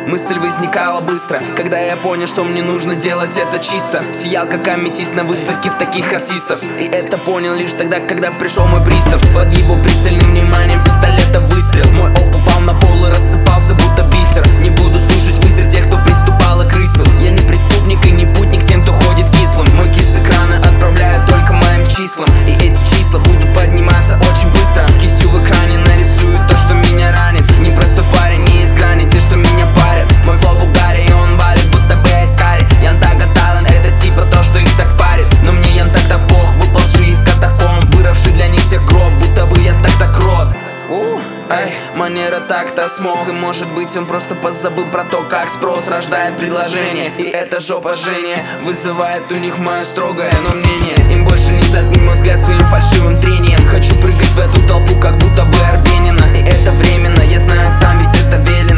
Мысль возникала быстро, когда я понял, что мне нужно делать это чисто. Сиял как аметист на выставке таких артистов. И это понял лишь тогда, когда пришел мой пристав. Под его пристальным вниманием пистолета выстрел. Мой оп упал на пол и рассыпался будто бисер. Не буду слушать высер тех, кто приступал к крысам. Я не преступник и не путник тем, кто ходит кислым. Мой кис с экрана отправляю только моим числам. И эти числа будут подниматься очень быстро. Кистью в экране нарисую то, что меня ранит. Не простой парень, не из грани, те, что меня парят. Мой флоу в угаре, и он валит, будто бы айскари. Ян Тага талант, это типа то, что их так парит. Но мне Ян так-то бог, выползший из катакомб, вырвавший для них всех гроб, будто бы я так-то крот. Ай, манера так-то смог. И может быть он просто позабыл про то, как спрос рождает предложение. И эта жопа Женя вызывает у них мое строгое, но мнение. Им больше не затмить мой взгляд своим фальшивым трением. Хочу прыгать в эту толпу, как будто бы Арбенина. И это временно, я знаю сам, ведь это велено.